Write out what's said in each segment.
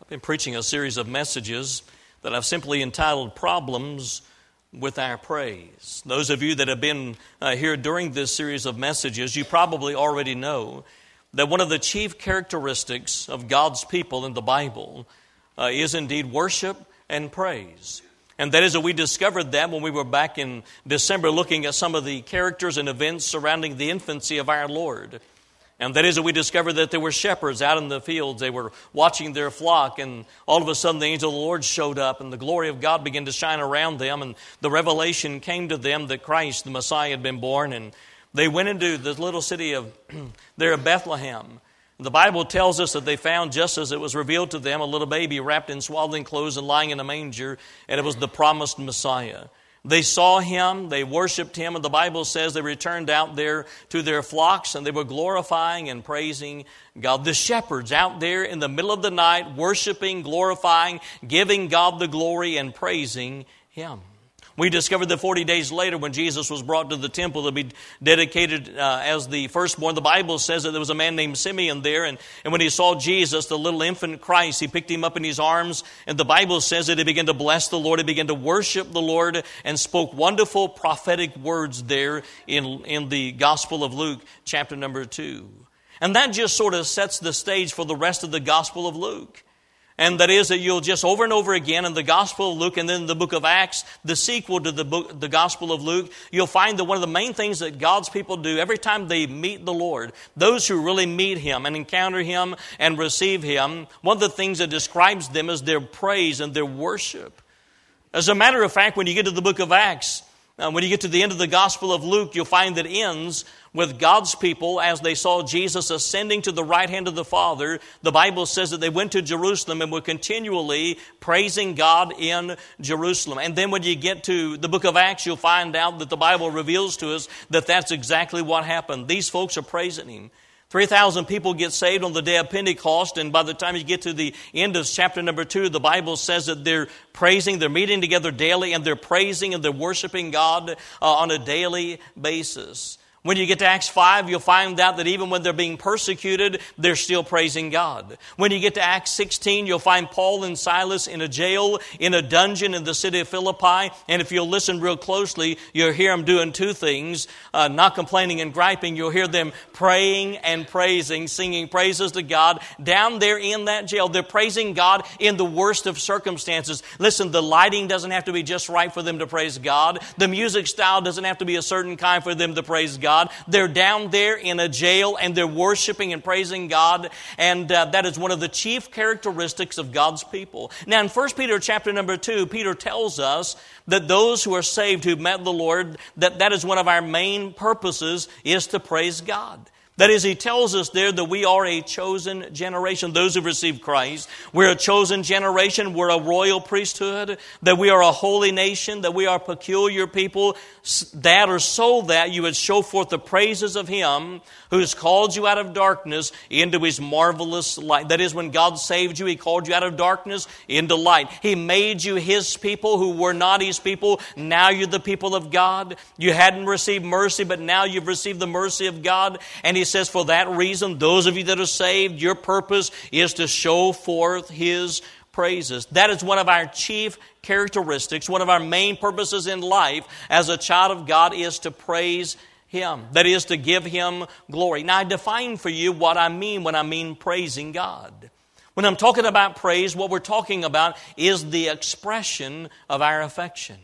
I've been preaching a series of messages that I've simply entitled Problems with Our Praise. Those of you that have been here during this series of messages, you probably already know that one of the chief characteristics of God's people in the Bible is indeed worship and praise. And that is that we discovered that when we were back in December looking at some of the characters and events surrounding the infancy of our Lord. And that is that we discovered that there were shepherds out in the fields. They were watching their flock, and all of a sudden the angel of the Lord showed up, and the glory of God began to shine around them, and the revelation came to them that Christ, the Messiah, had been born. And they went into the little city of there of Bethlehem. The Bible tells us that they found, just as it was revealed to them, a little baby wrapped in swaddling clothes and lying in a manger, and it was the promised Messiah. They saw him, they worshiped him, and the Bible says they returned out there to their flocks, and they were glorifying and praising God. The shepherds out there in the middle of the night, worshiping, glorifying, giving God the glory, and praising him. We discovered that 40 days later, when Jesus was brought to the temple to be dedicated as the firstborn, the Bible says that there was a man named Simeon there, and when he saw Jesus, the little infant Christ, he picked him up in his arms, and the Bible says that he began to bless the Lord, he began to worship the Lord, and spoke wonderful prophetic words there in the Gospel of Luke, chapter number 2. And that just sort of sets the stage for the rest of the Gospel of Luke. And that is that you'll just over and over again in the Gospel of Luke and then the book of Acts, the sequel to the Gospel of Luke, you'll find that one of the main things that God's people do every time they meet the Lord, those who really meet Him and encounter Him and receive Him, one of the things that describes them is their praise and their worship. As a matter of fact, when you get to the book of Acts, when you get to the end of the Gospel of Luke, you'll find that it ends with God's people as they saw Jesus ascending to the right hand of the Father. The Bible says that they went to Jerusalem and were continually praising God in Jerusalem. And then when you get to the book of Acts, you'll find out that the Bible reveals to us that that's exactly what happened. These folks are praising Him. 3,000 people get saved on the day of Pentecost, and by the time you get to the end of chapter number 2, the Bible says that they're praising, they're meeting together daily, and they're praising and they're worshiping God on a daily basis. When you get to Acts 5, you'll find out that even when they're being persecuted, they're still praising God. When you get to Acts 16, you'll find Paul and Silas in a jail, in a dungeon in the city of Philippi. And if you'll listen real closely, you'll hear them doing two things, not complaining and griping. You'll hear them praying and praising, singing praises to God down there in that jail. They're praising God in the worst of circumstances. Listen, the lighting doesn't have to be just right for them to praise God. The music style doesn't have to be a certain kind for them to praise God. They're down there in a jail and they're worshiping and praising God, and that is one of the chief characteristics of God's people. Now in 1 Peter chapter number 2, Peter tells us that those who are saved, who've met the Lord, that is one of our main purposes, is to praise God. That is, he tells us there that we are a chosen generation. Those who received Christ, we're a chosen generation. We're a royal priesthood. That we are a holy nation. That we are peculiar people. That or so that you would show forth the praises of Him who has called you out of darkness into His marvelous light. That is, when God saved you, He called you out of darkness into light. He made you His people who were not His people. Now you're the people of God. You hadn't received mercy, but now you've received the mercy of God. And He says, for that reason, those of you that are saved, your purpose is to show forth His praises. That is one of our chief characteristics, one of our main purposes in life as a child of God is to praise Him. That is to give Him glory. Now I define for you what I mean when I mean praising God. When I'm talking about praise, what we're talking about is the expression of our affection.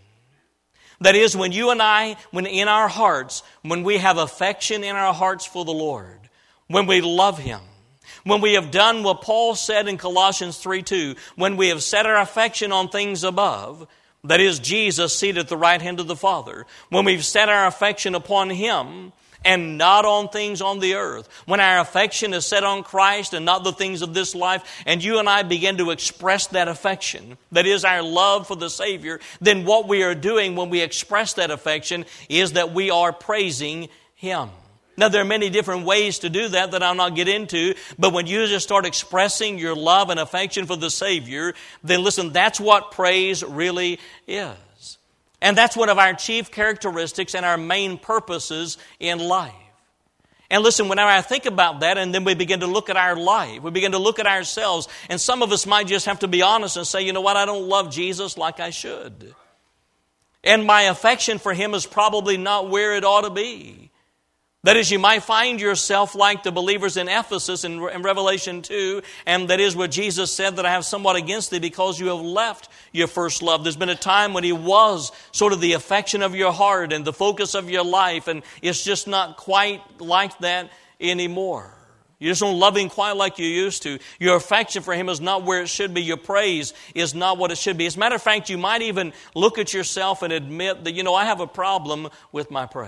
That is, when you and I, when in our hearts, when we have affection in our hearts for the Lord, when we love Him, when we have done what Paul said in Colossians 3:2, when we have set our affection on things above, that is, Jesus seated at the right hand of the Father, when we've set our affection upon Him and not on things on the earth, when our affection is set on Christ and not the things of this life, and you and I begin to express that affection, that is our love for the Savior, then what we are doing when we express that affection is that we are praising Him. Now, there are many different ways to do that I'll not get into, but when you just start expressing your love and affection for the Savior, then listen, that's what praise really is. And that's one of our chief characteristics and our main purposes in life. And listen, whenever I think about that, and then we begin to look at our life, we begin to look at ourselves, and some of us might just have to be honest and say, you know what, I don't love Jesus like I should. And my affection for Him is probably not where it ought to be. That is, you might find yourself like the believers in Ephesus in Revelation 2, and that is what Jesus said, that I have somewhat against thee because you have left your first love. There's been a time when He was sort of the affection of your heart and the focus of your life, and it's just not quite like that anymore. You just don't love Him quite like you used to. Your affection for Him is not where it should be. Your praise is not what it should be. As a matter of fact, you might even look at yourself and admit that, I have a problem with my praise.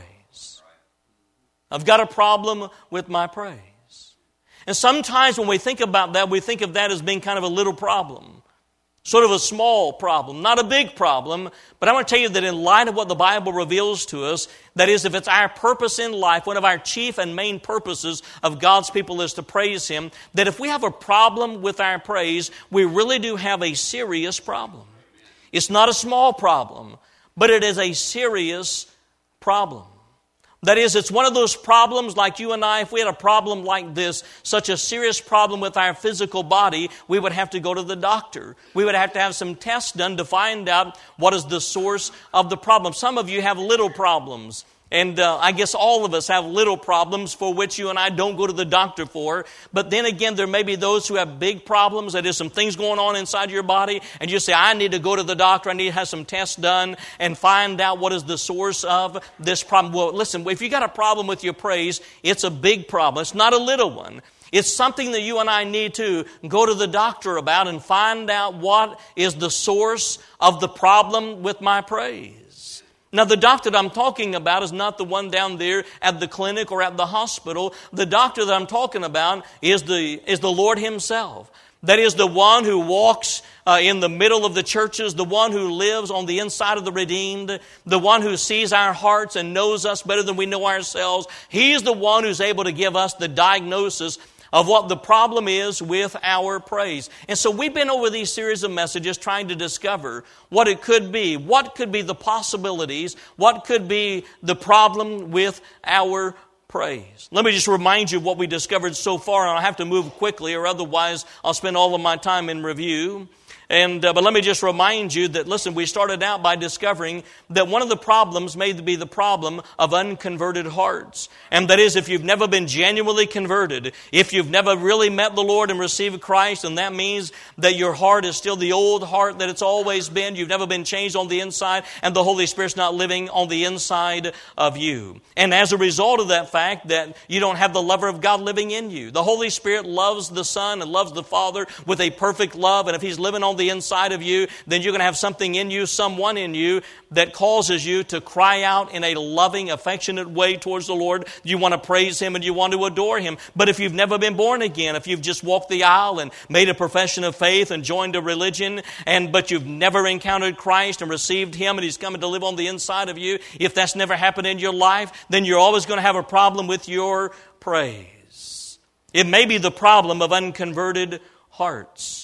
I've got a problem with my praise. And sometimes when we think about that, we think of that as being kind of a little problem. Sort of a small problem, not a big problem. But I want to tell you that in light of what the Bible reveals to us, that is, if it's our purpose in life, one of our chief and main purposes of God's people is to praise Him, that if we have a problem with our praise, we really do have a serious problem. It's not a small problem, but it is a serious problem. That is, it's one of those problems like you and I, if we had a problem like this, such a serious problem with our physical body, we would have to go to the doctor. We would have to have some tests done to find out what is the source of the problem. Some of you have little problems. And I guess all of us have little problems for which you and I don't go to the doctor for. But then again, there may be those who have big problems. That is, some things going on inside your body. And you say, I need to go to the doctor. I need to have some tests done and find out what is the source of this problem. Well, listen, if you got a problem with your praise, it's a big problem. It's not a little one. It's something that you and I need to go to the doctor about and find out what is the source of the problem with my praise. Now, the doctor that I'm talking about is not the one down there at the clinic or at the hospital. The doctor that I'm talking about is the Lord Himself. That is the one who walks in the middle of the churches, the one who lives on the inside of the redeemed, the one who sees our hearts and knows us better than we know ourselves. He's the one who's able to give us the diagnosis of what the problem is with our praise. And so we've been over these series of messages trying to discover what it could be, what could be the possibilities, what could be the problem with our praise. Let me just remind you of what we discovered so far, and I'll have to move quickly or otherwise I'll spend all of my time in review. But let me just remind you that, listen, we started out by discovering that one of the problems may be the problem of unconverted hearts. And that is, if you've never been genuinely converted, if you've never really met the Lord and received Christ, and that means that your heart is still the old heart that it's always been, you've never been changed on the inside, and the Holy Spirit's not living on the inside of you. And as a result of that fact, that you don't have the lover of God living in you. The Holy Spirit loves the Son and loves the Father with a perfect love, and if He's living on the inside of you, then you're going to have something in you, someone in you that causes you to cry out in a loving, affectionate way towards the Lord. You want to praise Him and you want to adore Him. But if you've never been born again, if you've just walked the aisle and made a profession of faith and joined a religion, but you've never encountered Christ and received Him and He's coming to live on the inside of you, if that's never happened in your life, then you're always going to have a problem with your praise. It may be the problem of unconverted hearts.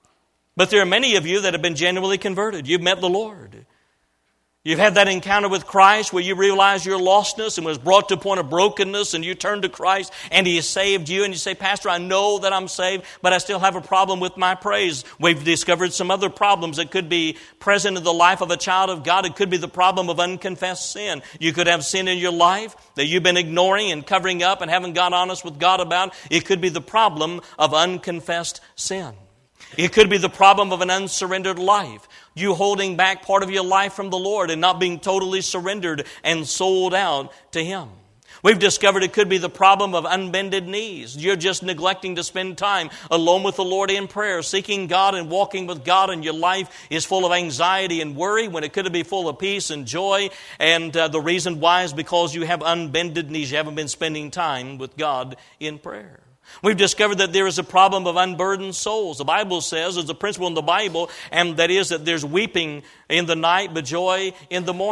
But there are many of you that have been genuinely converted. You've met the Lord. You've had that encounter with Christ where you realize your lostness and was brought to a point of brokenness, and you turn to Christ and He has saved you, and you say, Pastor, I know that I'm saved, but I still have a problem with my praise. We've discovered some other problems that could be present in the life of a child of God. It could be the problem of unconfessed sin. You could have sin in your life that you've been ignoring and covering up and haven't got honest with God about. It could be the problem of unconfessed sin. It could be the problem of an unsurrendered life. You holding back part of your life from the Lord and not being totally surrendered and sold out to Him. We've discovered it could be the problem of unbended knees. You're just neglecting to spend time alone with the Lord in prayer, seeking God and walking with God, and your life is full of anxiety and worry when it could be full of peace and joy. And the reason why is because you have unbended knees. You haven't been spending time with God in prayer. We've discovered that there is a problem of unburdened souls. The Bible says, there's a principle in the Bible, and that is that there's weeping in the night, but joy in the morning.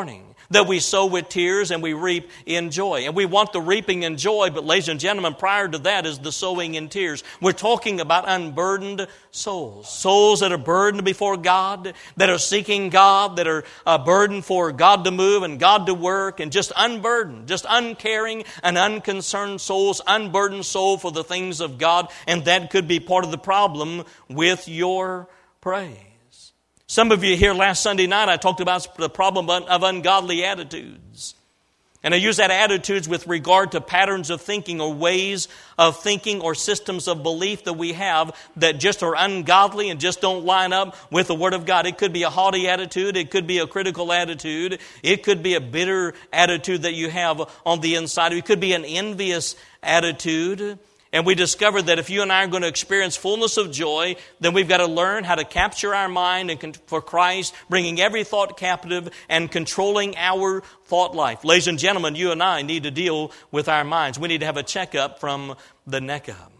that we sow with tears and we reap in joy. And we want the reaping in joy, but ladies and gentlemen, prior to that is the sowing in tears. We're talking about unburdened souls. Souls that are burdened before God, that are seeking God, that are burdened for God to move and God to work, and just unburdened, just uncaring and unconcerned souls, unburdened soul for the things of God. And that could be part of the problem with your praise. Some of you here last Sunday night, I talked about the problem of ungodly attitudes. And I use that attitudes with regard to patterns of thinking or ways of thinking or systems of belief that we have that just are ungodly and just don't line up with the Word of God. It could be a haughty attitude. It could be a critical attitude. It could be a bitter attitude that you have on the inside. It could be an envious attitude. And we discovered that if you and I are going to experience fullness of joy, then we've got to learn how to capture our mind and for Christ, bringing every thought captive and controlling our thought life. Ladies and gentlemen, you and I need to deal with our minds. We need to have a checkup from the neck up.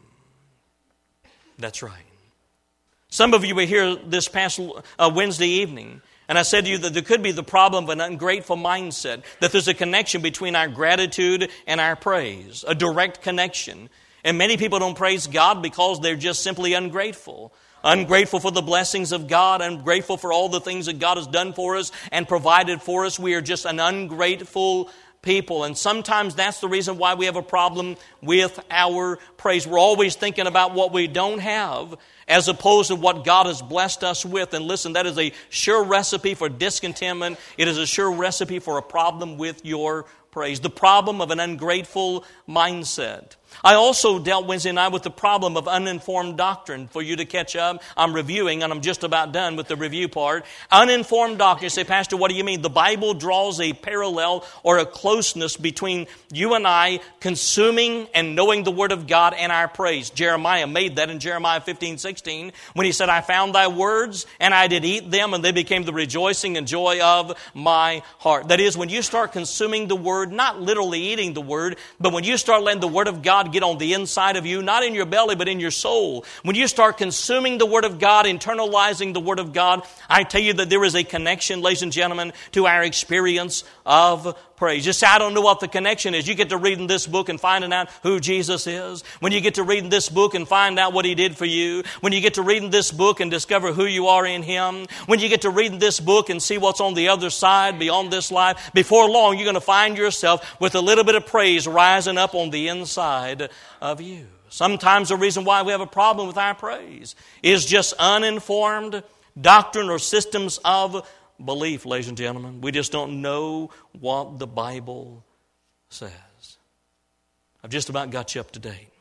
That's right. Some of you were here this past Wednesday evening, and I said to you that there could be the problem of an ungrateful mindset, that there's a connection between our gratitude and our praise, a direct connection. And many people don't praise God because they're just simply ungrateful. Ungrateful for the blessings of God, ungrateful for all the things that God has done for us and provided for us. We are just an ungrateful people. And sometimes that's the reason why we have a problem with our praise. We're always thinking about what we don't have as opposed to what God has blessed us with. And listen, that is a sure recipe for discontentment. It is a sure recipe for a problem with your praise. The problem of an ungrateful mindset. I also dealt Wednesday night with the problem of uninformed doctrine. For you to catch up, I'm reviewing, and I'm just about done with the review part. Uninformed doctrine. You say, Pastor, what do you mean? The Bible draws a parallel or a closeness between you and I consuming and knowing the Word of God and our praise. Jeremiah made that in Jeremiah 15:16 when he said, I found thy words, and I did eat them, and they became the rejoicing and joy of my heart. That is, when you start consuming the Word, not literally eating the Word, but when you start letting the Word of God get on the inside of you, not in your belly, but in your soul. When you start consuming the Word of God, internalizing the Word of God, I tell you that there is a connection, ladies and gentlemen, to our experience of praise. You say, I don't know what the connection is. You get to reading this book and finding out who Jesus is. When you get to reading this book and find out what He did for you. When you get to reading this book and discover who you are in Him. When you get to reading this book and see what's on the other side, beyond this life. Before long, you're going to find yourself with a little bit of praise rising up on the inside of you. Sometimes the reason why we have a problem with our praise is just uninformed doctrine or systems of belief, ladies and gentlemen. We just don't know what the Bible says. I've just about got you up to date.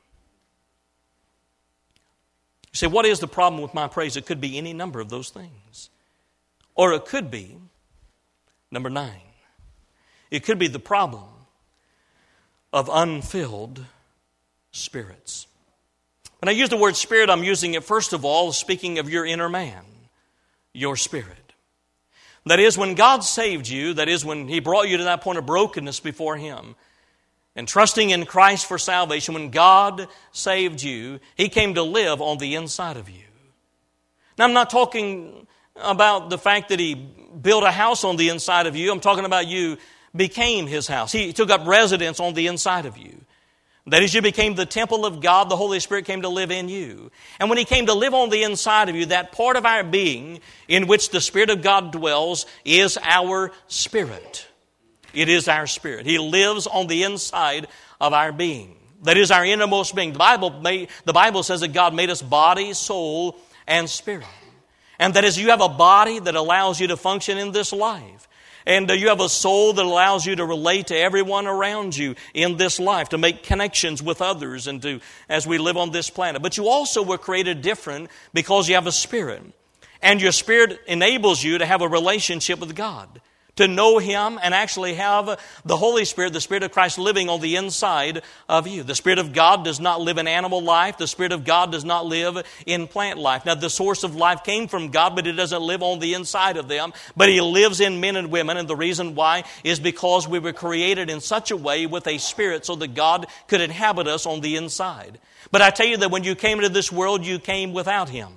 You say, what is the problem with my praise? It could be any number of those things. Or it could be, number 9, it could be the problem of unfilled spirits. When I use the word spirit, I'm using it first of all speaking of your inner man, your spirit. That is, when God saved you, that is, when He brought you to that point of brokenness before Him, and trusting in Christ for salvation, when God saved you, He came to live on the inside of you. Now, I'm not talking about the fact that He built a house on the inside of you. I'm talking about you became His house. He took up residence on the inside of you. That is, you became the temple of God. The Holy Spirit came to live in you. And when He came to live on the inside of you, that part of our being in which the Spirit of God dwells is our spirit. It is our spirit. He lives on the inside of our being. That is our innermost being. The Bible says that God made us body, soul, and spirit. And that is, you have a body that allows you to function in this life. And you have a soul that allows you to relate to everyone around you in this life, to make connections with others and to, as we live on this planet. But you also were created different because you have a spirit. And your spirit enables you to have a relationship with God, to know Him and actually have the Holy Spirit, the Spirit of Christ living on the inside of you. The Spirit of God does not live in animal life. The Spirit of God does not live in plant life. Now, the source of life came from God, but it doesn't live on the inside of them. But He lives in men and women, and the reason why is because we were created in such a way with a spirit so that God could inhabit us on the inside. But I tell you that when you came into this world, you came without Him.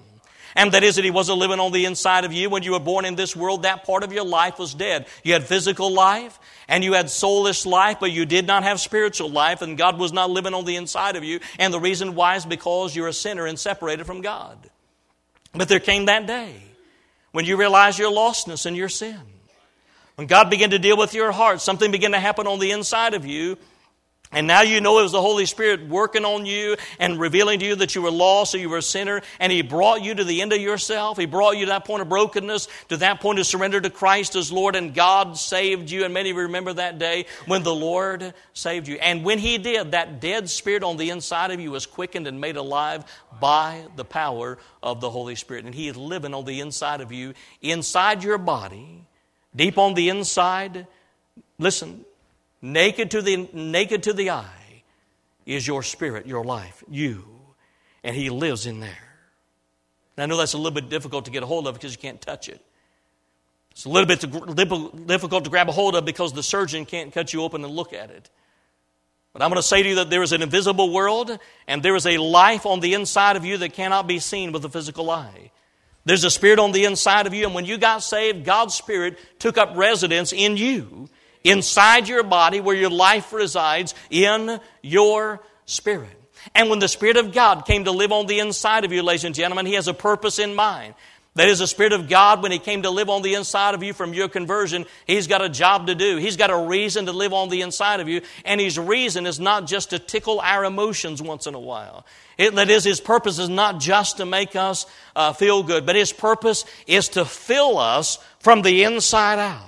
And that is that He wasn't living on the inside of you. When you were born in this world, that part of your life was dead. You had physical life and you had soulless life, but you did not have spiritual life, and God was not living on the inside of you. And the reason why is because you're a sinner and separated from God. But there came that day when you realized your lostness and your sin. When God began to deal with your heart, something began to happen on the inside of you. And now you know it was the Holy Spirit working on you and revealing to you that you were lost or you were a sinner. And He brought you to the end of yourself. He brought you to that point of brokenness, to that point of surrender to Christ as Lord. And God saved you. And many of you remember that day when the Lord saved you. And when He did, that dead spirit on the inside of you was quickened and made alive by the power of the Holy Spirit. And He is living on the inside of you, inside your body, deep on the inside. Listen. Naked to the eye is your spirit, your life, you. And He lives in there. And I know that's a little bit difficult to get a hold of because you can't touch it. It's a little bit difficult to grab a hold of because the surgeon can't cut you open and look at it. But I'm going to say to you that there is an invisible world and there is a life on the inside of you that cannot be seen with the physical eye. There's a spirit on the inside of you, and when you got saved, God's Spirit took up residence in you, inside your body where your life resides, in your spirit. And when the Spirit of God came to live on the inside of you, ladies and gentlemen, He has a purpose in mind. That is, the Spirit of God, when He came to live on the inside of you from your conversion, He's got a job to do. He's got a reason to live on the inside of you. And His reason is not just to tickle our emotions once in a while. That is, His purpose is not just to make us feel good, but His purpose is to fill us from the inside out.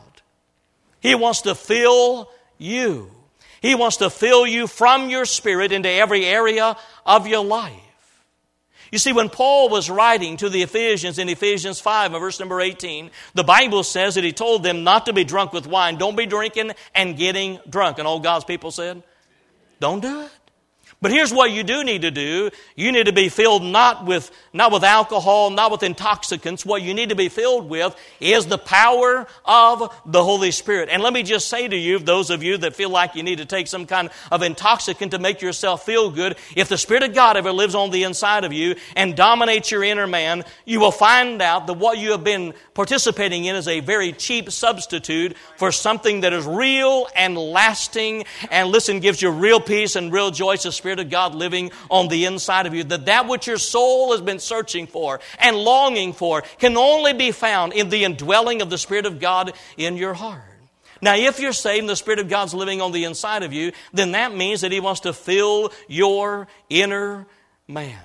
He wants to fill you. He wants to fill you from your spirit into every area of your life. You see, when Paul was writing to the Ephesians in Ephesians 5, verse number 18, the Bible says that he told them not to be drunk with wine. Don't be drinking and getting drunk. And all God's people said, don't do it. But here's what you do need to do. You need to be filled not with alcohol, not with intoxicants. What you need to be filled with is the power of the Holy Spirit. And let me just say to you, those of you that feel like you need to take some kind of intoxicant to make yourself feel good, if the Spirit of God ever lives on the inside of you and dominates your inner man, you will find out that what you have been participating in is a very cheap substitute for something that is real and lasting and, listen, gives you real peace and real joy. It's the Spirit of God living on the inside of you. That which your soul has been searching for and longing for can only be found in the indwelling of the Spirit of God in your heart. Now, if you're saved and the Spirit of God's living on the inside of you, then that means that He wants to fill your inner man.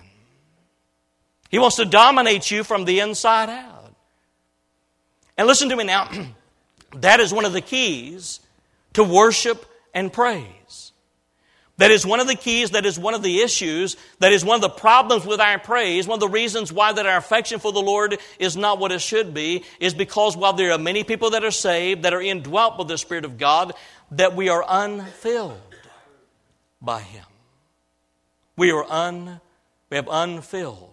He wants to dominate you from the inside out. And listen to me now. That is one of the keys to worship and praise. That is one of the keys, that is one of the issues, that is one of the problems with our praise. One of the reasons why that our affection for the Lord is not what it should be is because while there are many people that are saved, that are indwelt with the Spirit of God, that we are unfilled by Him. We have unfilled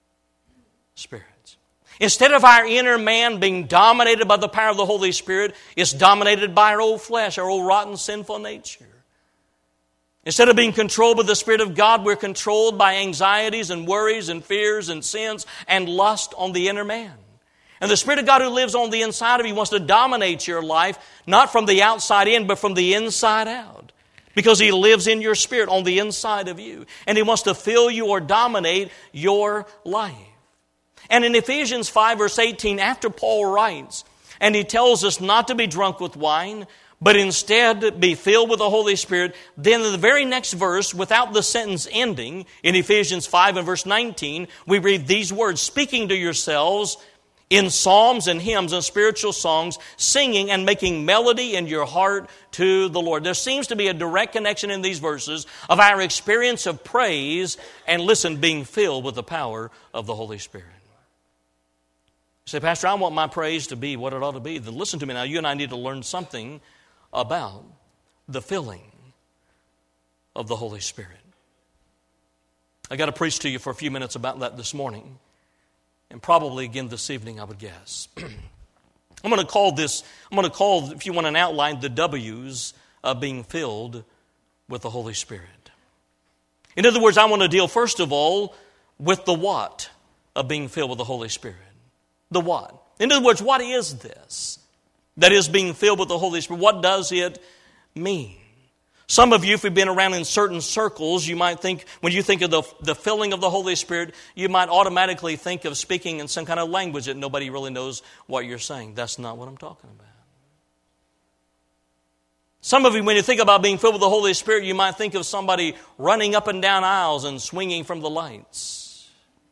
spirits. Instead of our inner man being dominated by the power of the Holy Spirit, it's dominated by our old flesh, our old rotten, sinful nature. Instead of being controlled by the Spirit of God, we're controlled by anxieties and worries and fears and sins and lust on the inner man. And the Spirit of God who lives on the inside of you wants to dominate your life, not from the outside in, but from the inside out. Because He lives in your spirit on the inside of you. And He wants to fill you or dominate your life. And in Ephesians 5 verse 18, after Paul writes, and he tells us not to be drunk with wine, but instead be filled with the Holy Spirit, then in the very next verse, without the sentence ending, in Ephesians 5 and verse 19, we read these words, speaking to yourselves in psalms and hymns and spiritual songs, singing and making melody in your heart to the Lord. There seems to be a direct connection in these verses of our experience of praise and, listen, being filled with the power of the Holy Spirit. You say, Pastor, I want my praise to be what it ought to be. Then listen to me now. You and I need to learn something about the filling of the Holy Spirit. I got to preach to you for a few minutes about that this morning, and probably again this evening, I would guess. I'm going to call, if you want an outline, the W's of being filled with the Holy Spirit. In other words, I want to deal first of all with the what of being filled with the Holy Spirit. The what? In other words, what is this that is being filled with the Holy Spirit? What does it mean? Some of you, if you've been around in certain circles, you might think, when you think of the filling of the Holy Spirit, you might automatically think of speaking in some kind of language that nobody really knows what you're saying. That's not what I'm talking about. Some of you, when you think about being filled with the Holy Spirit, you might think of somebody running up and down aisles and swinging from the lights.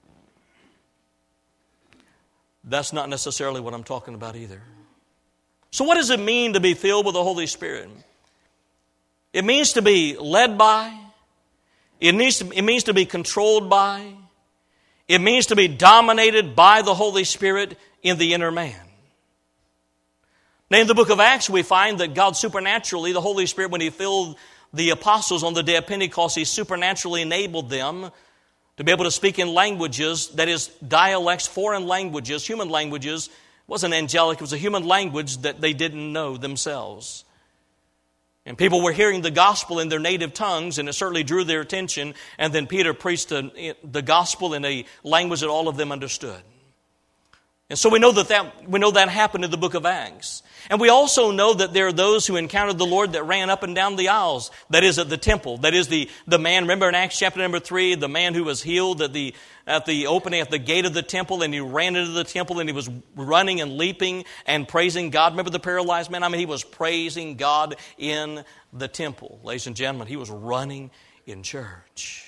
That's not necessarily what I'm talking about either. So what does it mean to be filled with the Holy Spirit? It means to be led by. It means to be controlled by. It means to be dominated by the Holy Spirit in the inner man. Now, in the book of Acts, we find that God supernaturally, the Holy Spirit, when He filled the apostles on the day of Pentecost, He supernaturally enabled them to be able to speak in languages, that is, dialects, foreign languages, human languages. It wasn't angelic, it was a human language that they didn't know themselves. And people were hearing the gospel in their native tongues, and it certainly drew their attention. And then Peter preached the gospel in a language that all of them understood. And so we know that happened in the book of Acts. And we also know that there are those who encountered the Lord that ran up and down the aisles. That is at the temple. That is the man, remember in Acts chapter number 3, the man who was healed at the opening at the gate of the temple, and he ran into the temple and he was running and leaping and praising God. Remember the paralyzed man? I mean, he was praising God in the temple. Ladies and gentlemen, he was running in church.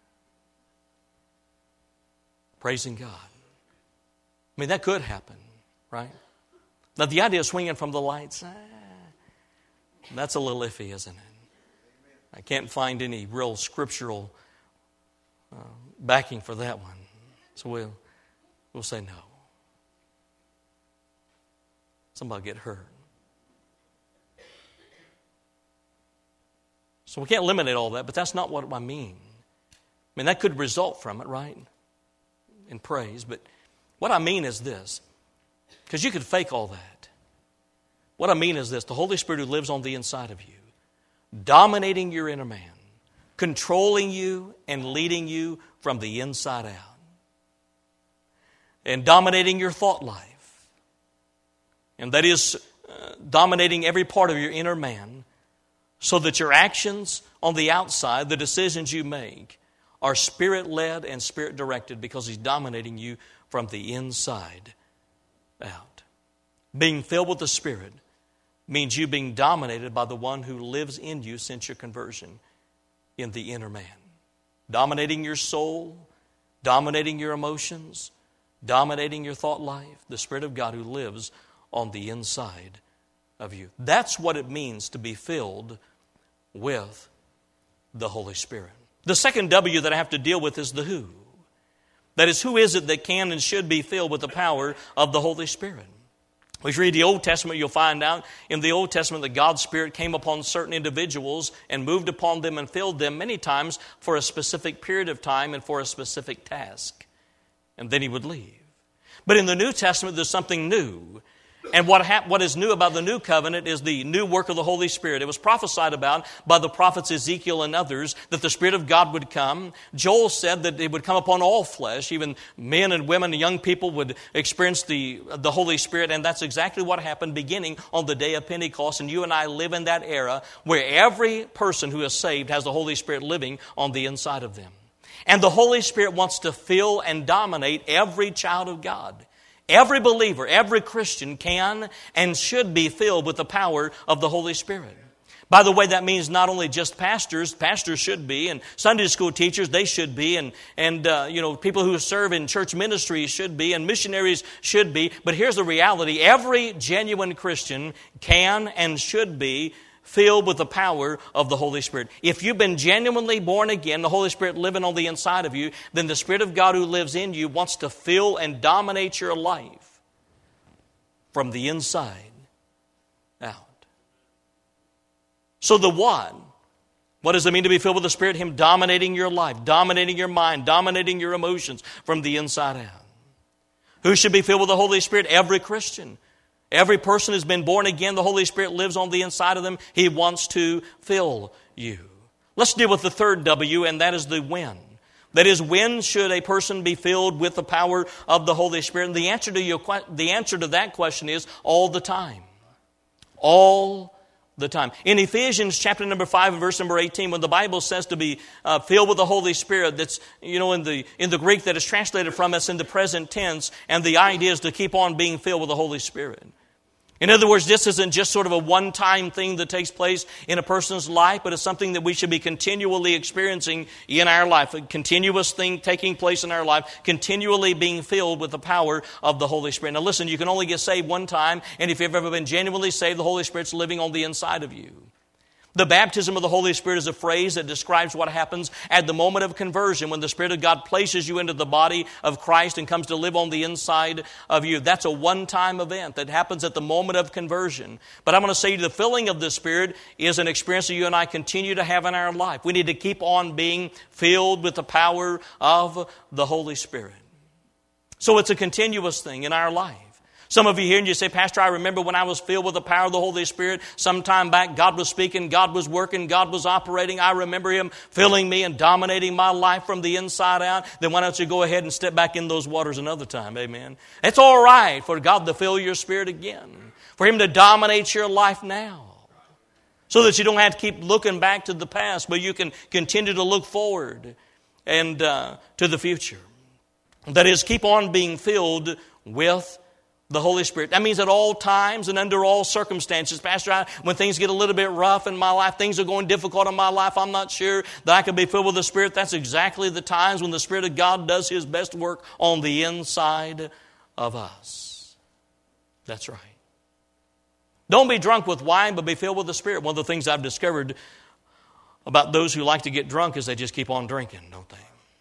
Praising God. I mean, that could happen, right? Now, the idea of swinging from the lights, that's a little iffy, isn't it? I can't find any real scriptural backing for that one. So we'll say no. Somebody get hurt. So we can't eliminate all that, but that's not what I mean. I mean, that could result from it, right? In praise, but what I mean is this, because you could fake all that. What I mean is this, the Holy Spirit who lives on the inside of you, dominating your inner man, controlling you and leading you from the inside out, and dominating your thought life, and that is dominating every part of your inner man, so that your actions on the outside, the decisions you make, are Spirit-led and Spirit-directed because He's dominating you from the inside out. Being filled with the Spirit means you being dominated by the one who lives in you since your conversion in the inner man. Dominating your soul, dominating your emotions, dominating your thought life, the Spirit of God who lives on the inside of you. That's what it means to be filled with the Holy Spirit. The second W that I have to deal with is the who. That is, who is it that can and should be filled with the power of the Holy Spirit? If you read the Old Testament, you'll find out in the Old Testament that God's Spirit came upon certain individuals and moved upon them and filled them many times for a specific period of time and for a specific task. And then He would leave. But in the New Testament, there's something new. And what is new about the new covenant is the new work of the Holy Spirit. It was prophesied about by the prophets Ezekiel and others that the Spirit of God would come. Joel said that it would come upon all flesh. Even men and women and young people would experience the Holy Spirit. And that's exactly what happened beginning on the day of Pentecost. And you and I live in that era where every person who is saved has the Holy Spirit living on the inside of them. And the Holy Spirit wants to fill and dominate every child of God. Every believer, every Christian can and should be filled with the power of the Holy Spirit. By the way, that means not only just pastors should be, and Sunday school teachers, they should be, and people who serve in church ministries should be, and missionaries should be. But here's the reality. Every genuine Christian can and should be filled with the power of the Holy Spirit. If you've been genuinely born again, the Holy Spirit living on the inside of you, then the Spirit of God who lives in you wants to fill and dominate your life from the inside out. So the what does it mean to be filled with the Spirit? Him dominating your life, dominating your mind, dominating your emotions from the inside out. Who should be filled with the Holy Spirit? Every Christian. Every person who's been born again, the Holy Spirit lives on the inside of them. He wants to fill you. Let's deal with the third W, and that is the when. That is, when should a person be filled with the power of the Holy Spirit? And the answer to that question is all the time. All the time. In Ephesians chapter number 5 and verse number 18, when the Bible says to be filled with the Holy Spirit, that's, in the Greek that is translated from us in the present tense, and the idea is to keep on being filled with the Holy Spirit. In other words, this isn't just sort of a one-time thing that takes place in a person's life, but it's something that we should be continually experiencing in our life. A continuous thing taking place in our life, continually being filled with the power of the Holy Spirit. Now listen, you can only get saved one time, and if you've ever been genuinely saved, the Holy Spirit's living on the inside of you. The baptism of the Holy Spirit is a phrase that describes what happens at the moment of conversion when the Spirit of God places you into the body of Christ and comes to live on the inside of you. That's a one-time event that happens at the moment of conversion. But I'm going to say the filling of the Spirit is an experience that you and I continue to have in our life. We need to keep on being filled with the power of the Holy Spirit. So it's a continuous thing in our life. Some of you here and you say, Pastor, I remember when I was filled with the power of the Holy Spirit some time back, God was speaking, God was working, God was operating. I remember Him filling me and dominating my life from the inside out. Then why don't you go ahead and step back in those waters another time? Amen. It's all right for God to fill your spirit again, for Him to dominate your life now, so that you don't have to keep looking back to the past, but you can continue to look forward and to the future. That is, keep on being filled with the Holy Spirit. That means at all times and under all circumstances. Pastor, when things get a little bit rough in my life, things are going difficult in my life, I'm not sure that I can be filled with the Spirit. That's exactly the times when the Spirit of God does His best work on the inside of us. That's right. Don't be drunk with wine, but be filled with the Spirit. One of the things I've discovered about those who like to get drunk is they just keep on drinking, don't they?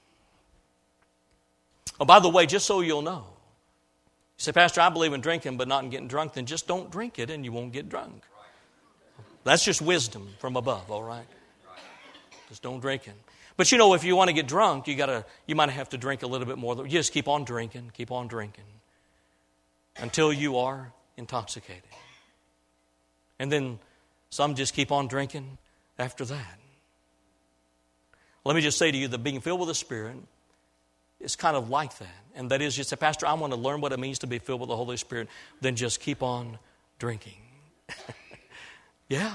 Oh, by the way, just so you'll know, you say, Pastor, I believe in drinking but not in getting drunk. Then just don't drink it and you won't get drunk. That's just wisdom from above, all right? Just don't drink it. But if you want to get drunk, you might have to drink a little bit more. You just keep on drinking until you are intoxicated. And then some just keep on drinking after that. Let me just say to you that being filled with the Spirit is kind of like that. And that is, you say, Pastor, I want to learn what it means to be filled with the Holy Spirit. Then just keep on drinking. Yeah.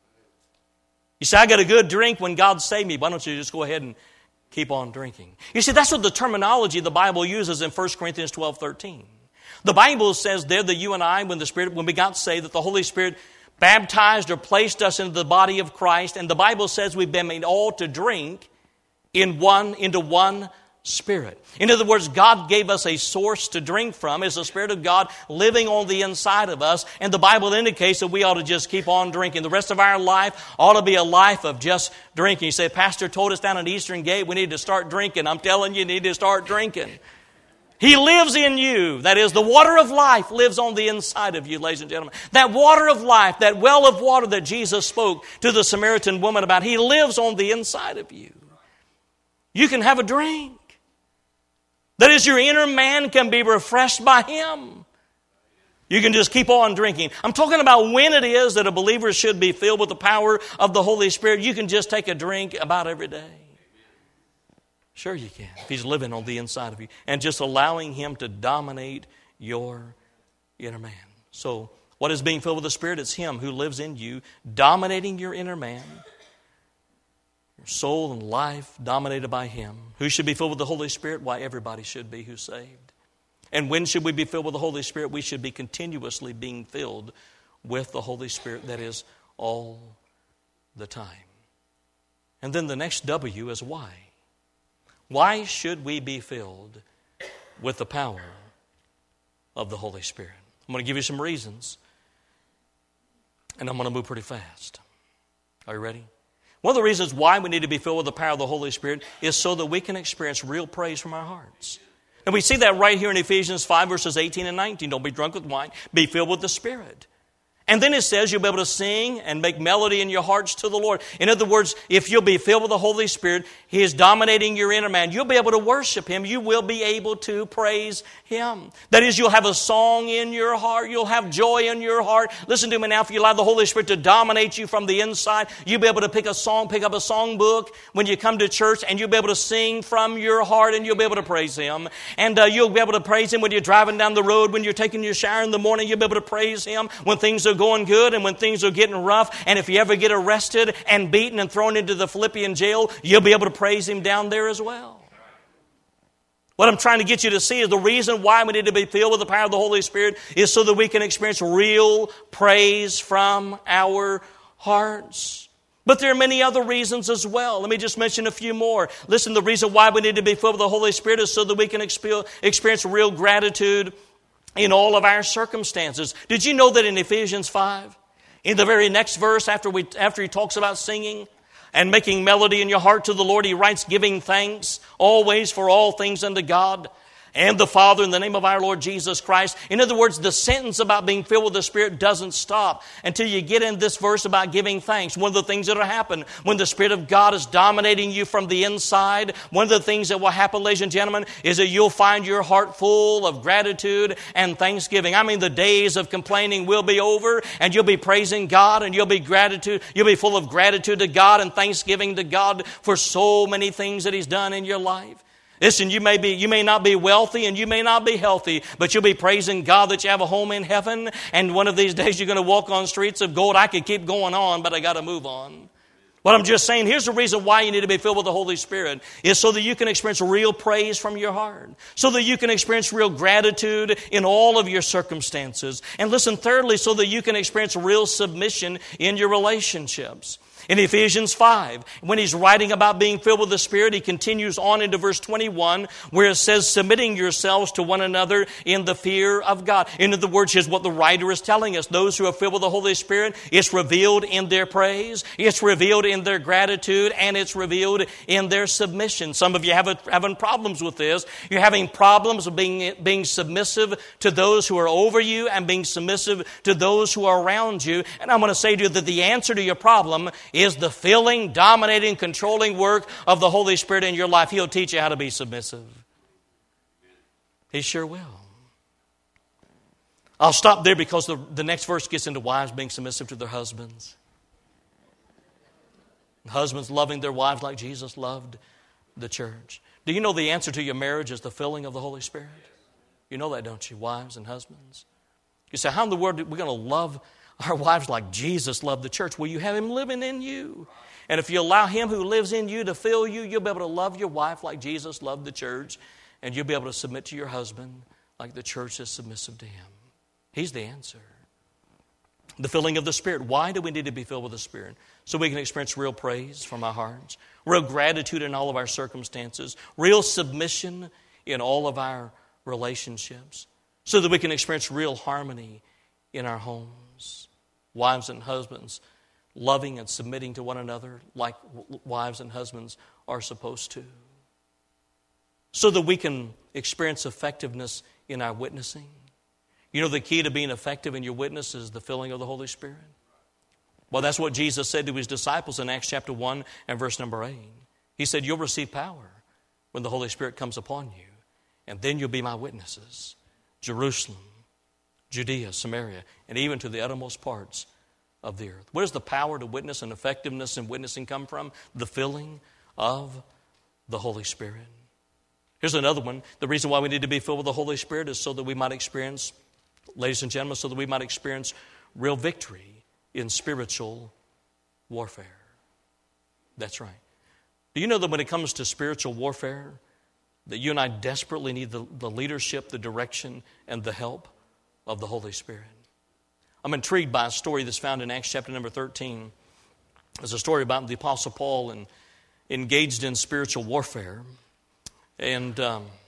You say, I got a good drink when God saved me. Why don't you just go ahead and keep on drinking? You see, that's what the terminology the Bible uses in 1 Corinthians 12:13. The Bible says there that you and I, when we got saved, that the Holy Spirit baptized or placed us into the body of Christ. And the Bible says we've been made all to drink into one Spirit. In other words, God gave us a source to drink from. It's the Spirit of God living on the inside of us. And the Bible indicates that we ought to just keep on drinking. The rest of our life ought to be a life of just drinking. You say, Pastor told us down at Eastern Gate we need to start drinking. I'm telling you need to start drinking. He lives in you. That is, the water of life lives on the inside of you, ladies and gentlemen. That water of life, that well of water that Jesus spoke to the Samaritan woman about, He lives on the inside of you. You can have a drink. That is, your inner man can be refreshed by Him. You can just keep on drinking. I'm talking about when it is that a believer should be filled with the power of the Holy Spirit. You can just take a drink about every day. Sure you can, if He's living on the inside of you and just allowing Him to dominate your inner man. So, what is being filled with the Spirit? It's Him who lives in you, dominating your inner man. Your soul and life dominated by Him. Who should be filled with the Holy Spirit? Why, everybody should be who's saved. And when should we be filled with the Holy Spirit? We should be continuously being filled with the Holy Spirit. That is, all the time. And then the next W is why. Why should we be filled with the power of the Holy Spirit? I'm going to give you some reasons, and I'm going to move pretty fast. Are you ready? One of the reasons why we need to be filled with the power of the Holy Spirit is so that we can experience real praise from our hearts. And we see that right here in Ephesians 5, verses 18 and 19. Don't be drunk with wine. Be filled with the Spirit. And then it says you'll be able to sing and make melody in your hearts to the Lord. In other words, if you'll be filled with the Holy Spirit, He is dominating your inner man. You'll be able to worship Him. You will be able to praise Him. That is, you'll have a song in your heart. You'll have joy in your heart. Listen to me now. If you allow the Holy Spirit to dominate you from the inside, you'll be able to pick up a songbook when you come to church, and you'll be able to sing from your heart, and you'll be able to praise Him. And you'll be able to praise Him when you're driving down the road, when you're taking your shower in the morning. You'll be able to praise Him when things are going good and when things are getting rough. And if you ever get arrested and beaten and thrown into the Philippian jail, you'll be able to praise Him down there as well. What I'm trying to get you to see is the reason why we need to be filled with the power of the Holy Spirit is so that we can experience real praise from our hearts. But there are many other reasons as well. Let me just mention a few more. Listen, the reason why we need to be filled with the Holy Spirit is so that we can experience real gratitude in all of our circumstances. Did you know that in Ephesians 5, in the very next verse after he talks about singing and making melody in your heart to the Lord, he writes, giving thanks always for all things unto God and the Father in the name of our Lord Jesus Christ. In other words, the sentence about being filled with the Spirit doesn't stop until you get in this verse about giving thanks. One of the things that will happen when the Spirit of God is dominating you from the inside, one of the things that will happen, ladies and gentlemen, is that you'll find your heart full of gratitude and thanksgiving. I mean, the days of complaining will be over, and you'll be praising God, and you'll be full of gratitude to God and thanksgiving to God for so many things that He's done in your life. Listen, you may not be wealthy and you may not be healthy, but you'll be praising God that you have a home in heaven. And one of these days you're going to walk on streets of gold. I could keep going on, but I got to move on. What I'm just saying, here's the reason why you need to be filled with the Holy Spirit is so that you can experience real praise from your heart, so that you can experience real gratitude in all of your circumstances. And listen, thirdly, so that you can experience real submission in your relationships. In Ephesians 5, when he's writing about being filled with the Spirit, he continues on into verse 21, where it says, submitting yourselves to one another in the fear of God. In other words, here's what the writer is telling us. Those who are filled with the Holy Spirit, it's revealed in their praise, it's revealed in their gratitude, and it's revealed in their submission. Some of you having problems with this. You're having problems with being submissive to those who are over you and being submissive to those who are around you. And I'm going to say to you that the answer to your problem is the filling, dominating, controlling work of the Holy Spirit in your life. He'll teach you how to be submissive. He sure will. I'll stop there because the next verse gets into wives being submissive to their husbands. Husbands loving their wives like Jesus loved the church. Do you know the answer to your marriage is the filling of the Holy Spirit? You know that, don't you, wives and husbands? You say, how in the world are we going to love our wives like Jesus loved the church? Well, you have Him living in you. And if you allow Him who lives in you to fill you, you'll be able to love your wife like Jesus loved the church. And you'll be able to submit to your husband like the church is submissive to Him. He's the answer. The filling of the Spirit. Why do we need to be filled with the Spirit? So we can experience real praise from our hearts, real gratitude in all of our circumstances, real submission in all of our relationships, so that we can experience real harmony in our homes. Wives and husbands loving and submitting to one another like wives and husbands are supposed to. So that we can experience effectiveness in our witnessing. You know, the key to being effective in your witness is the filling of the Holy Spirit. Well, that's what Jesus said to His disciples in Acts chapter 1 and verse number 8. He said, you'll receive power when the Holy Spirit comes upon you, and then you'll be my witnesses. Jerusalem, Judea, Samaria, and even to the uttermost parts of the earth. Where does the power to witness and effectiveness in witnessing come from? The filling of the Holy Spirit. Here's another one. The reason why we need to be filled with the Holy Spirit is so that we might experience, ladies and gentlemen, so that we might experience real victory in spiritual warfare. That's right. Do you know that when it comes to spiritual warfare, that you and I desperately need the leadership, the direction, and the help of the Holy Spirit? I'm intrigued by a story that's found in Acts chapter number 13. It's a story about the Apostle Paul and engaged in spiritual warfare. And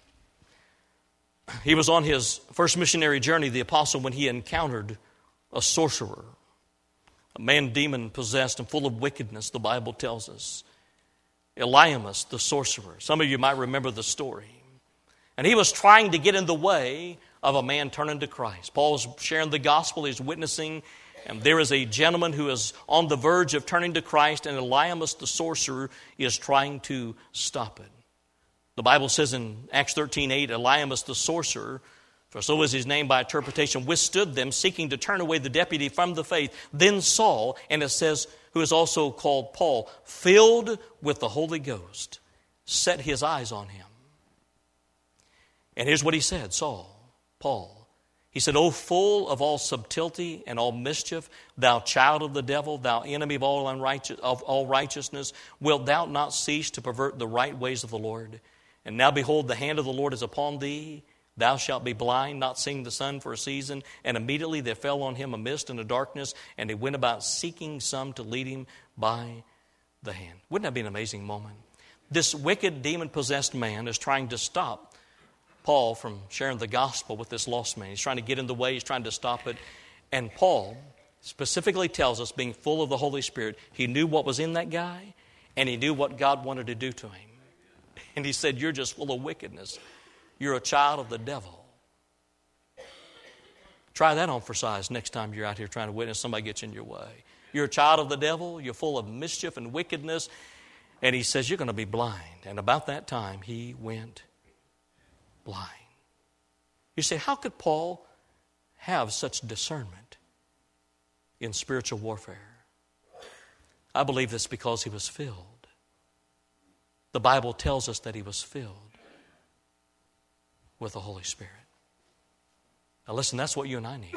he was on his first missionary journey, the apostle, when he encountered a sorcerer, a man demon-possessed and full of wickedness, the Bible tells us. Elymas, the sorcerer. Some of you might remember the story. And he was trying to get in the way of a man turning to Christ. Paul was sharing the gospel. He's witnessing And there is a gentleman who is on the verge of turning to Christ, and Elymas the sorcerer is trying to stop it. The Bible says in Acts 13:8, Elymas the sorcerer, for so was his name by interpretation, withstood them, seeking to turn away the deputy from the faith. Then Saul, and it says, who is also called Paul, filled with the Holy Ghost, set his eyes on him. And here's what he said, Paul. He said, O full of all subtlety and all mischief, thou child of the devil, thou enemy of all righteousness, wilt thou not cease to pervert the right ways of the Lord? And now behold, the hand of the Lord is upon thee. Thou shalt be blind, not seeing the sun for a season. And immediately there fell on him a mist and a darkness, and he went about seeking some to lead him by the hand. Wouldn't that be an amazing moment? This wicked, demon-possessed man is trying to stop Paul from sharing the gospel with this lost man. He's trying to get in the way. He's trying to stop it. And Paul specifically tells us, being full of the Holy Spirit, he knew what was in that guy, and he knew what God wanted to do to him. And he said, you're just full of wickedness. You're a child of the devil. Try that on for size next time you're out here trying to witness somebody gets in your way. You're a child of the devil. You're full of mischief and wickedness. And he says, you're going to be blind. And about that time, he went blind. You say, how could Paul have such discernment in spiritual warfare? I believe it's because he was filled. The Bible tells us that he was filled with the Holy Spirit. Now listen, that's what you and I need.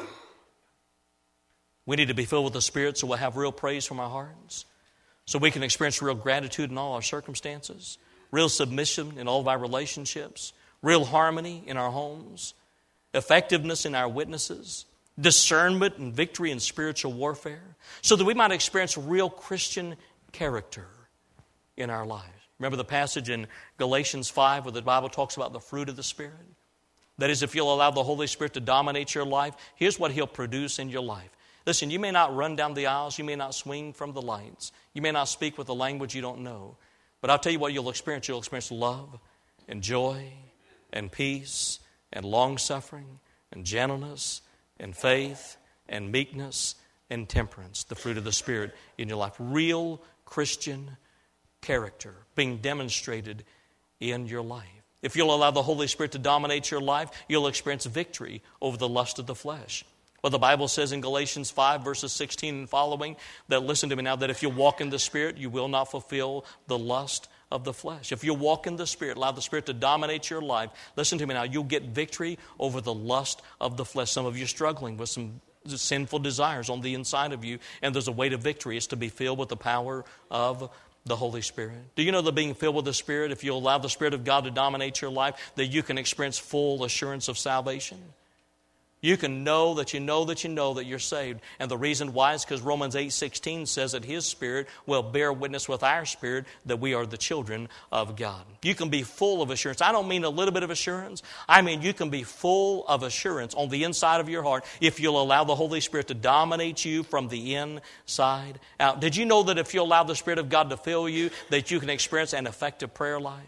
We need to be filled with the Spirit so we'll have real praise from our hearts, so we can experience real gratitude in all our circumstances, real submission in all of our relationships, real harmony in our homes, effectiveness in our witnesses, discernment and victory in spiritual warfare, so that we might experience real Christian character in our lives. Remember the passage in Galatians 5 where the Bible talks about the fruit of the Spirit? That is, if you'll allow the Holy Spirit to dominate your life, here's what He'll produce in your life. Listen, you may not run down the aisles, you may not swing from the lights, you may not speak with a language you don't know, but I'll tell you what you'll experience. You'll experience love and joy and peace and long-suffering and gentleness and faith and meekness and temperance, the fruit of the Spirit in your life. Real Christian character being demonstrated in your life. If you'll allow the Holy Spirit to dominate your life, you'll experience victory over the lust of the flesh. Well, the Bible says in Galatians 5, verses 16 and following, that listen to me now, that if you walk in the Spirit, you will not fulfill the lust of the flesh. If you walk in the Spirit, allow the Spirit to dominate your life, listen to me now, you'll get victory over the lust of the flesh. Some of you are struggling with some sinful desires on the inside of you, and there's a way to victory. It's to be filled with the power of the Holy Spirit. Do you know that being filled with the Spirit, if you allow the Spirit of God to dominate your life, that you can experience full assurance of salvation? You can know that you know that you know that you're saved. And the reason why is because Romans 8:16 says that His Spirit will bear witness with our spirit that we are the children of God. You can be full of assurance. I don't mean a little bit of assurance. I mean you can be full of assurance on the inside of your heart if you'll allow the Holy Spirit to dominate you from the inside out. Did you know that if you allow the Spirit of God to fill you, that you can experience an effective prayer life?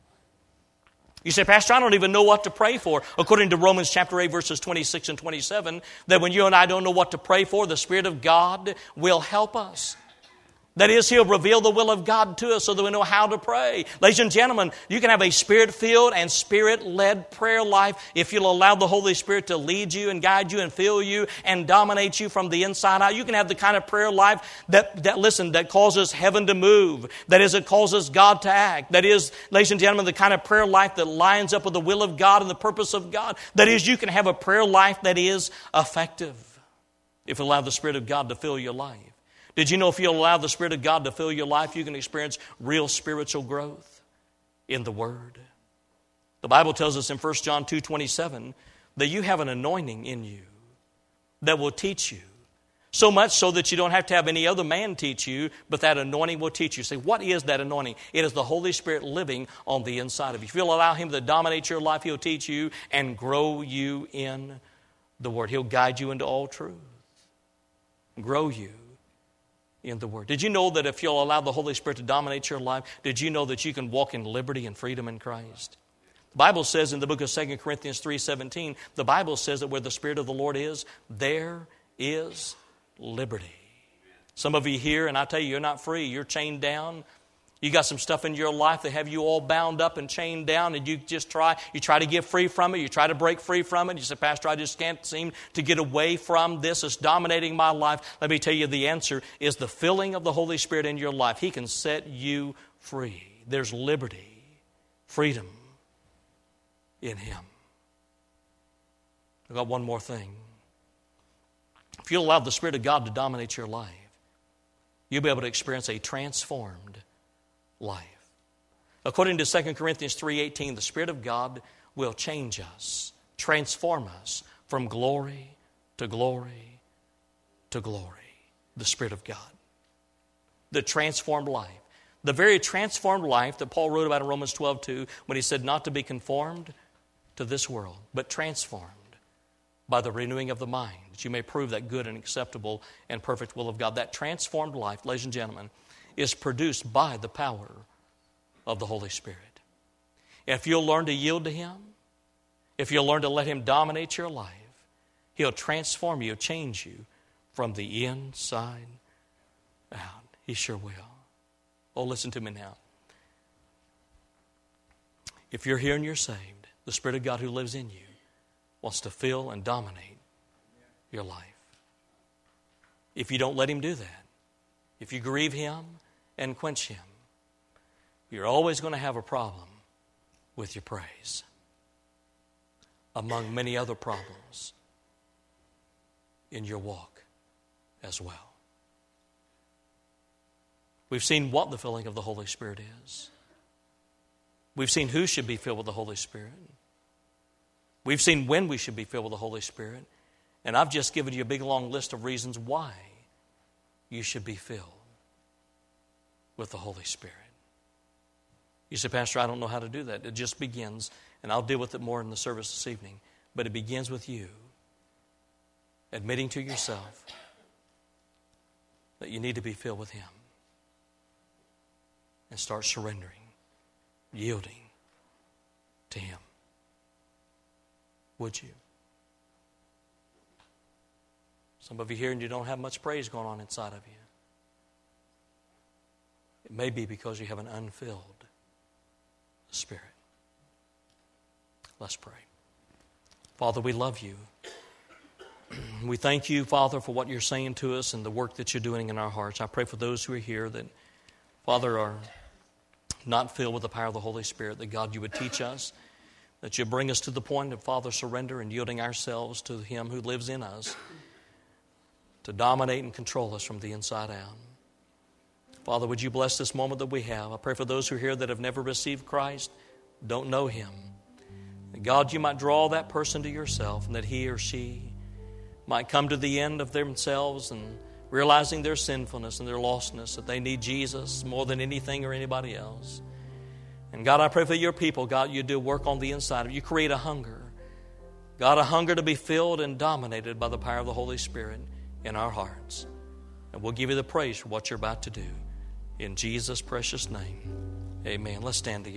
You say, Pastor, I don't even know what to pray for. According to Romans chapter 8, verses 26 and 27, that when you and I don't know what to pray for, the Spirit of God will help us. That is, He'll reveal the will of God to us so that we know how to pray. Ladies and gentlemen, you can have a Spirit-filled and Spirit-led prayer life if you'll allow the Holy Spirit to lead you and guide you and fill you and dominate you from the inside out. You can have the kind of prayer life that causes heaven to move. That is, it causes God to act. That is, ladies and gentlemen, the kind of prayer life that lines up with the will of God and the purpose of God. That is, you can have a prayer life that is effective if you allow the Spirit of God to fill your life. Did you know if you allow the Spirit of God to fill your life, you can experience real spiritual growth in the Word? The Bible tells us in 1 John 2:27 that you have an anointing in you that will teach you. So much so that you don't have to have any other man teach you, but that anointing will teach you. Say, what is that anointing? It is the Holy Spirit living on the inside of you. If you'll allow Him to dominate your life, He'll teach you and grow you in the Word. He'll guide you into all truth. Grow you in the Word. Did you know that if you'll allow the Holy Spirit to dominate your life, did you know that you can walk in liberty and freedom in Christ? The Bible says in the book of 2 Corinthians 3:17, the Bible says that where the Spirit of the Lord is, there is liberty. Some of you here, and I tell you, you're not free. You're chained down. You got some stuff in your life that have you all bound up and chained down, and you try to get free from it. You try to break free from it. You say, Pastor, I just can't seem to get away from this. It's dominating my life. Let me tell you, the answer is the filling of the Holy Spirit in your life. He can set you free. There's liberty, freedom in Him. I've got one more thing. If you allow the Spirit of God to dominate your life, you'll be able to experience a transformed life. According to 2 Corinthians 3:18, the Spirit of God will change us, transform us from glory to glory to glory. The Spirit of God. The transformed life. The very transformed life that Paul wrote about in Romans 12:2 when he said not to be conformed to this world, but transformed by the renewing of the mind, that you may prove that good and acceptable and perfect will of God. That transformed life, ladies and gentlemen, is produced by the power of the Holy Spirit. If you'll learn to yield to Him, if you'll learn to let Him dominate your life, He'll transform you, change you from the inside out. He sure will. Oh, listen to me now. If you're here and you're saved, the Spirit of God who lives in you wants to fill and dominate your life. If you don't let Him do that, if you grieve Him and quench Him, you're always going to have a problem with your praise, among many other problems in your walk as well. We've seen what the filling of the Holy Spirit is. We've seen who should be filled with the Holy Spirit. We've seen when we should be filled with the Holy Spirit. And I've just given you a big long list of reasons why you should be filled with the Holy Spirit. You say, Pastor, I don't know how to do that. It just begins, and I'll deal with it more in the service this evening. But it begins with you admitting to yourself that you need to be filled with Him and start surrendering, yielding to Him. Would you? Some of you here and you don't have much praise going on inside of you. It may be because you have an unfilled Spirit. Let's pray. Father, we love You. We thank You, Father, for what You're saying to us and the work that You're doing in our hearts. I pray for those who are here that, Father, are not filled with the power of the Holy Spirit, that God, You would teach us, that You bring us to the point of, Father, surrender and yielding ourselves to Him who lives in us to dominate and control us from the inside out. Father, would You bless this moment that we have? I pray for those who are here that have never received Christ, don't know Him. That God, You might draw that person to Yourself and that he or she might come to the end of themselves and realizing their sinfulness and their lostness, that they need Jesus more than anything or anybody else. And God, I pray for Your people. God, You do work on the inside of you. You create a hunger. God, a hunger to be filled and dominated by the power of the Holy Spirit in our hearts. And we'll give You the praise for what You're about to do. In Jesus' precious name, amen. Let's stand together.